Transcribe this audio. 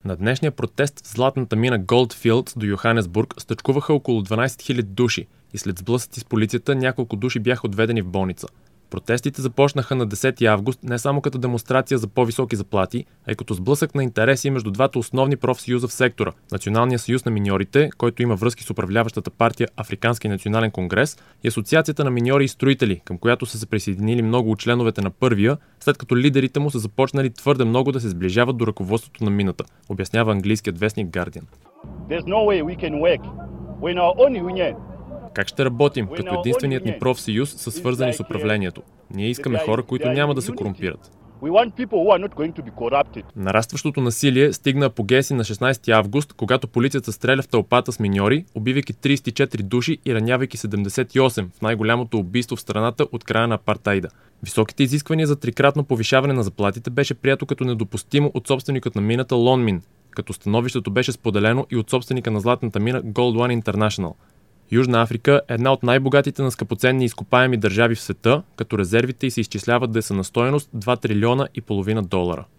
На днешния протест в златната мина Голдфилдс до Йоханесбург стъчкуваха около 12 000 души и след сблъсъци с полицията няколко души бяха отведени в болница. Протестите започнаха на 10 август не само като демонстрация за по-високи заплати, а и като сблъсък на интереси между двата основни профсъюза в сектора – Националния съюз на миньорите, който има връзки с управляващата партия Африкански национален конгрес, и Асоциацията на миньори и строители, към която са се присъединили много от членовете на първия, след като лидерите му са започнали твърде много да се сближават до ръководството на мината, обяснява английският вестник Guardian. Как ще работим, като единственият ни профсъюз са свързани с управлението? Ние искаме хора, които няма да се корумпират. Нарастващото насилие стигна апогея си на 16 август, когато полицията стреля в тълпата с миньори, убивайки 34 души и ранявайки 78 в най-голямото убийство в страната от края на апартайда. Високите изисквания за трикратно повишаване на заплатите беше прието като недопустимо от собственикът на мината Лонмин, като становището беше споделено и от собственика на златната мина Gold One International. Южна Африка е една от най-богатите на скъпоценни изкопаеми държави в света, като резервите й се изчисляват да са на стойност 2,5 трилиона $.